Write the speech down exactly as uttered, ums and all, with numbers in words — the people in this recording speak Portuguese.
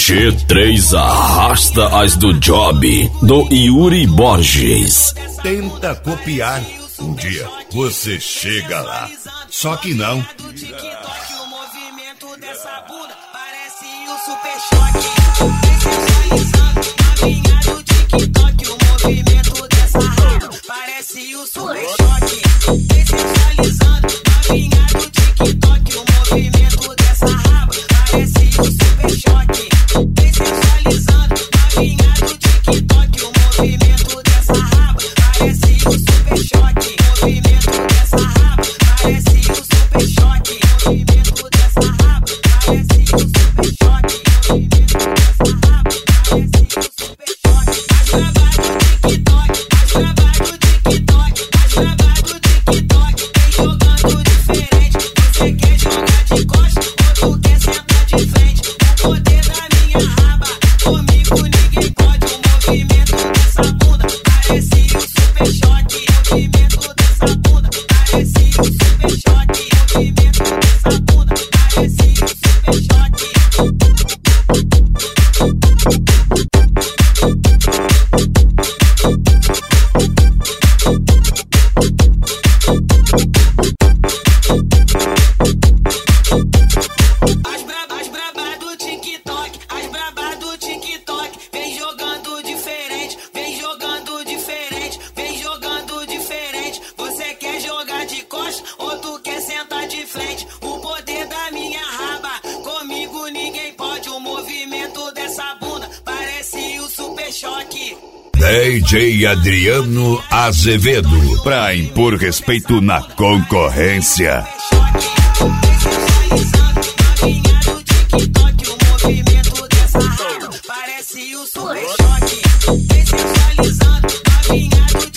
G três arrasta as do Job, do Yuri Borges. Tenta copiar, um dia você chega lá, só que não. O movimento dessa bunda parece o Super Choque. Sensualizando novinha do TikTok. O movimento dessa raba parece o Super Choque. Sensualizando novinha do TikTok. O movimento dessa raba parece o Super Choque. Sensualizando novinha do TikTok. O movimento dessa raba parece o Super Choque. O movimento dessa raba parece o Super Choque. O movimento dessa raba parece o Super Choque. O movimento dessa raba parece o Super Choque. As travas do TikTok, as travas do TikTok, as travas do TikTok, vem jogando diferente. Você quer jogar de costas ou tu quer sentar de frente? O poder da minha raba, comigo ninguém pode. O movimento dessa bunda parece o Super Choque. O movimento dessa bunda parece o Super Choque. O movimento dessa bunda parece o Super Choque. As braba, as braba do TikTok, as braba do TikTok, vem jogando diferente, vem jogando diferente, vem jogando diferente. Você quer jogar de costas ou tu quer sentar de frente? O poder da minha raba, comigo ninguém pode. O movimento dessa bunda parece o Super Choque. D J Adriano Azevedo, pra impor respeito na concorrência. Sensualizando novinha do TikTok. O movimento dessa raba parece o Super Choque. Sensualizando novinha do